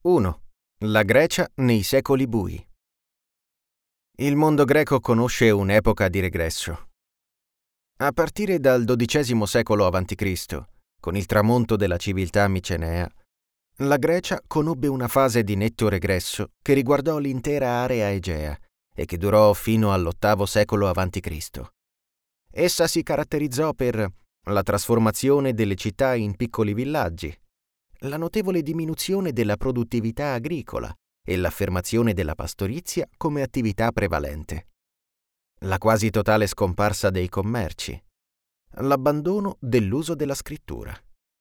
1. La Grecia nei secoli bui. Il mondo greco conosce un'epoca di regresso. A partire dal XII secolo a.C., con il tramonto della civiltà micenea, la Grecia conobbe una fase di netto regresso che riguardò l'intera area egea e che durò fino all'VIII secolo a.C. Essa si caratterizzò per la trasformazione delle città in piccoli villaggi, la notevole diminuzione della produttività agricola e l'affermazione della pastorizia come attività prevalente, la quasi totale scomparsa dei commerci, l'abbandono dell'uso della scrittura.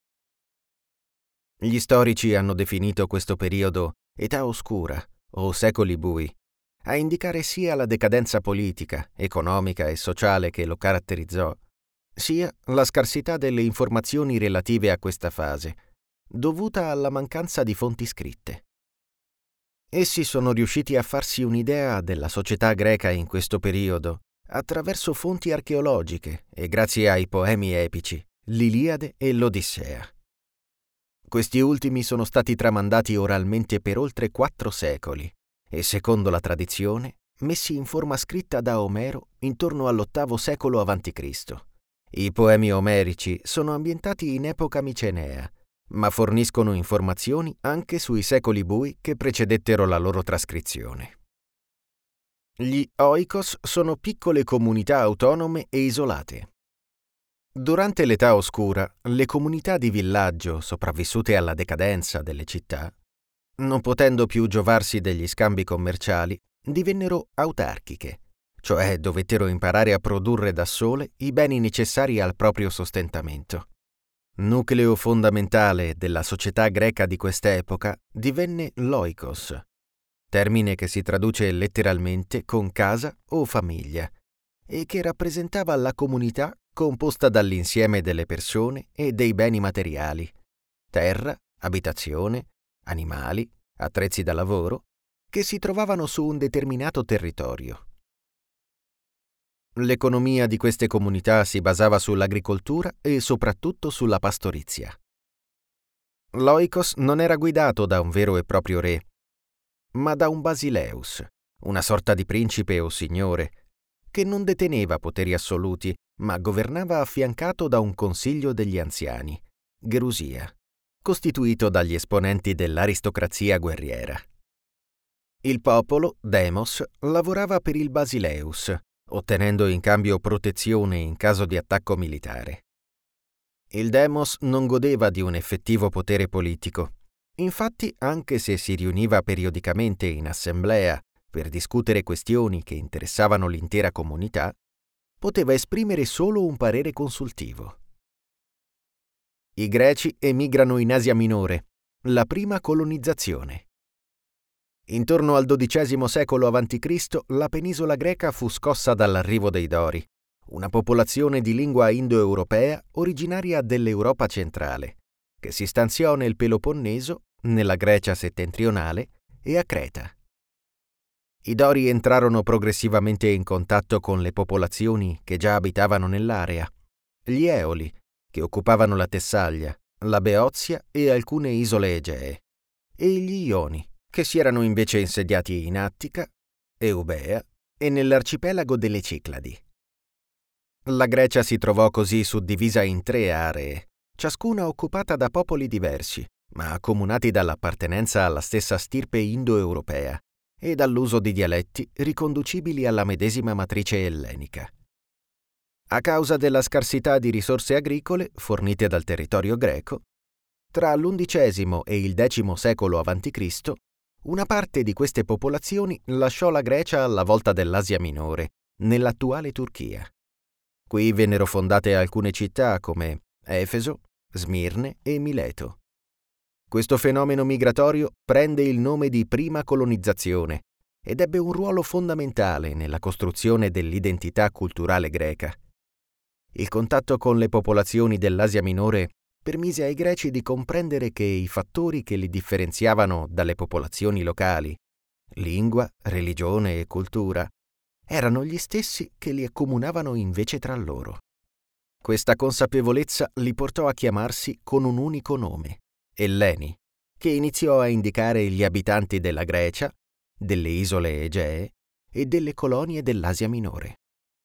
Gli storici hanno definito questo periodo età oscura o secoli bui, a indicare sia la decadenza politica, economica e sociale che lo caratterizzò, sia la scarsità delle informazioni relative a questa fase, dovuta alla mancanza di fonti scritte. Essi sono riusciti a farsi un'idea della società greca in questo periodo attraverso fonti archeologiche e grazie ai poemi epici, l'Iliade e l'Odissea. Questi ultimi sono stati tramandati oralmente per oltre 4 secoli e, secondo la tradizione, messi in forma scritta da Omero intorno all'VIII secolo a.C. I poemi omerici sono ambientati in epoca micenea, ma forniscono informazioni anche sui secoli bui che precedettero la loro trascrizione. Gli oikos sono piccole comunità autonome e isolate. Durante l'età oscura, le comunità di villaggio sopravvissute alla decadenza delle città, non potendo più giovarsi degli scambi commerciali, divennero autarchiche, cioè dovettero imparare a produrre da sole i beni necessari al proprio sostentamento. Nucleo fondamentale della società greca di quest'epoca divenne l'oikos, termine che si traduce letteralmente con casa o famiglia, e che rappresentava la comunità composta dall'insieme delle persone e dei beni materiali, terra, abitazione, animali, attrezzi da lavoro, che si trovavano su un determinato territorio. L'economia di queste comunità si basava sull'agricoltura e soprattutto sulla pastorizia. L'oikos non era guidato da un vero e proprio re, ma da un basileus, una sorta di principe o signore, che non deteneva poteri assoluti, ma governava affiancato da un consiglio degli anziani, Gerusia, costituito dagli esponenti dell'aristocrazia guerriera. Il popolo, demos, lavorava per il basileus, ottenendo in cambio protezione in caso di attacco militare. Il demos non godeva di un effettivo potere politico. Infatti, anche se si riuniva periodicamente in assemblea per discutere questioni che interessavano l'intera comunità, poteva esprimere solo un parere consultivo. I greci emigrano in Asia Minore, la prima colonizzazione. Intorno al XII secolo a.C. la penisola greca fu scossa dall'arrivo dei Dori, una popolazione di lingua indoeuropea originaria dell'Europa centrale, che si stanziò nel Peloponneso, nella Grecia settentrionale e a Creta. I Dori entrarono progressivamente in contatto con le popolazioni che già abitavano nell'area, gli Eoli, che occupavano la Tessaglia, la Beozia e alcune isole egee, e gli Ioni, che si erano invece insediati in Attica, Eubea e nell'arcipelago delle Cicladi. La Grecia si trovò così suddivisa in 3 aree, ciascuna occupata da popoli diversi, ma accomunati dall'appartenenza alla stessa stirpe indoeuropea e dall'uso di dialetti riconducibili alla medesima matrice ellenica. A causa della scarsità di risorse agricole fornite dal territorio greco, tra l'XI e il X secolo a.C., una parte di queste popolazioni lasciò la Grecia alla volta dell'Asia Minore, nell'attuale Turchia. Qui vennero fondate alcune città come Efeso, Smirne e Mileto. Questo fenomeno migratorio prende il nome di prima colonizzazione ed ebbe un ruolo fondamentale nella costruzione dell'identità culturale greca. Il contatto con le popolazioni dell'Asia Minore permise ai greci di comprendere che i fattori che li differenziavano dalle popolazioni locali, lingua, religione e cultura, erano gli stessi che li accomunavano invece tra loro. Questa consapevolezza li portò a chiamarsi con un unico nome, Elleni, che iniziò a indicare gli abitanti della Grecia, delle isole Egee e delle colonie dell'Asia Minore.